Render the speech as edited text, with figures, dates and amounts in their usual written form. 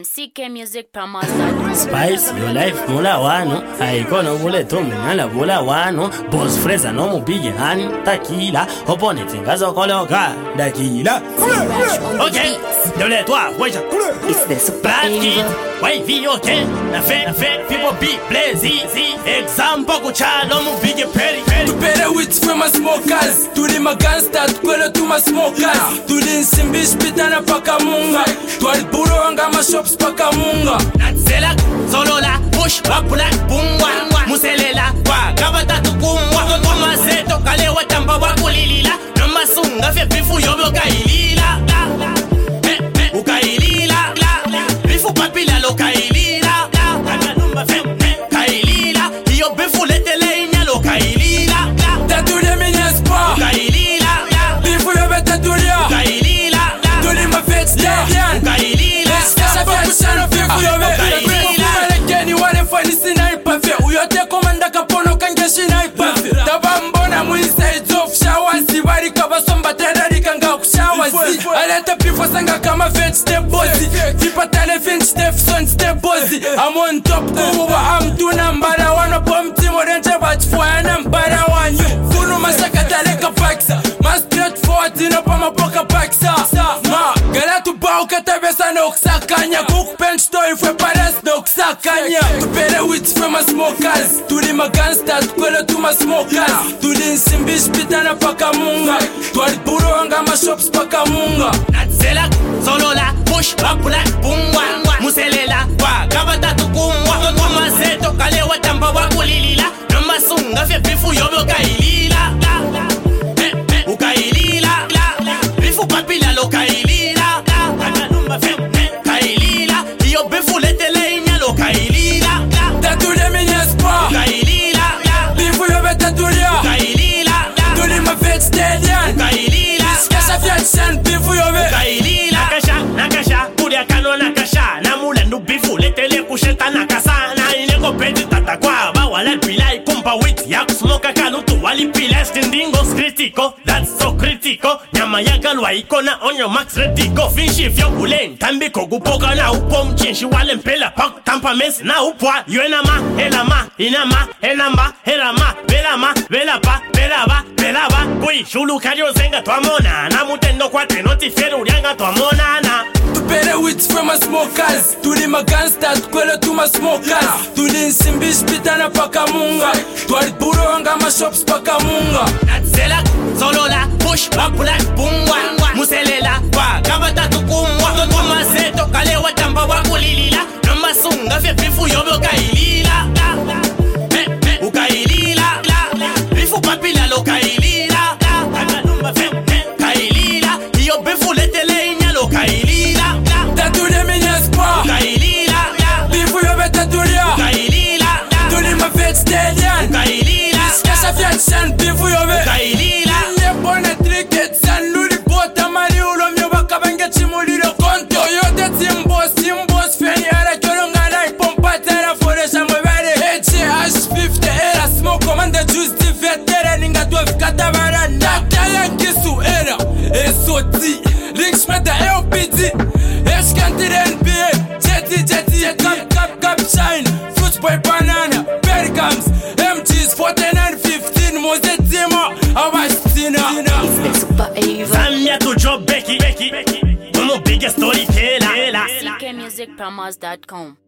CKmusicPromos.com. Spice, your life mula wano. Haikono ule tomi nala bula wano. Boss Freza no mu big hand. Takila. Opponent ngazo koloka. Dakila. Okay. Dole toi, weja. It's the super Bad kid. evil. Why vi okay? Na fake people be blazy. Example kuchalo mu big peri. Tupere with from smokers. Tuli magangsta tukwele tuma smokers. Tuli nsimbi spitana paka munga. Twali buro anga mashops paka munga. Natsela solola push bakula bungwa. Muselela kwa kabata tukumwa. Koma zeto kale watamba wakulilila. Namasunga fe bifu yobo kailila. Ukailila. Bifu papila lo kailila. Kailila. Iyo bifu letele inya lo kailila. Tatule minespa. Kailila. Bifu yobe tatulia. Kailila. Tuli ma fake stadium. Kailila. Eskasa fakusano bifu yobe. Kumalekeni wale fani sniper fe. Uyote komanda kapono kange sniper. Tabambona mu inside of showers. Bari kabasomba terari kanga kushowers. Aleta pifo sanga kama fence step bossy. Tipatane fence step son step bossy. I'm on top kuwa I'm two number one. Upon team orange batch for number one. Kunu masakatale kapaksa. Ma straight forward in up my pocket paksa. Ma gala tu bao katabesa no kusakanya. Cook bench toy for paras no kusakanya. Tupere with from a smokers. Tuli magangsta tukwele tuma smokers. Tuli nsimbi spitana paka munga. Twali buro anga mashops paka munga. Natsela solola push bakula bungwa. Muselela kwa kabata tukumwa. Koma zeto kale watamba wakulilila. Namasunga fe bifu yobo kailila. Ukailila. Bifu papila lo kailila. Kailila. Iyo bifu letele inya lo kailila. Tatule minespa. Kailila. Bifu yobe tatulia. Kailila. Tuli ma fake stadium. Kailila. Eskasa fiaction bifu yobe. Kailila. Nakasha, kuria kano nakasha. Namula nubifu letele kusheta nakasa. Na ineko pedi tatakwa. Bawala pila ikumpa wit. Ya kusmoka kanutu wali pila stindingos critico. That's so critical. Nyama ya galwa ikona onyo max retico. Finshi fyo ulen. Tambiko gupoka na upom. Chinshi wale mpela pak tampa mes na upwa. Yuenama, elama, inama, enamba, herama. Velama, velapa, velaba, velaba. Kui, shulu kario zenga tuamona. Namutendo kwa tenoti feru rianga tuamona na. Tupere with from a smokers. Tuli magangsta tukwele tuma smokers. Tuli nsimbi spitana paka munga. Twali buro anga mashops paka munga. Natsela solola push bakula bungwa. Muselela kwa kabata tukumwa. Koma zeto kale watamba wakulilila. Namasunga fe bifu yobo kailila. Ukailila. Bifu papila lo kailila. Kailila. Iyo bifu letele inya lo kailila. Tatule minespa. Kailila. Bifu yobe tatulia. Kailila. Tuli ma fake stadium. Kailila. Eskasa fiaction bifu yobe. Kailila. Nyepone tricket san luli bota mali ulo myoba benge chimulilo konto. Yote timbos feni ara choronga na ipompa tera foresha mwebare. HH50 era smoke commander juice vetere ninga tuafikata baranda. Kaya kisu era SOT. Links meta LPD. Eskantire NBA. Jetty cap shine. Footboy banana. Bergams. MGs 4915. Mose Timo. Awastina. It's the super evil. Samia to job Becky. Como biggest storyteller. CKmusicPromos.com.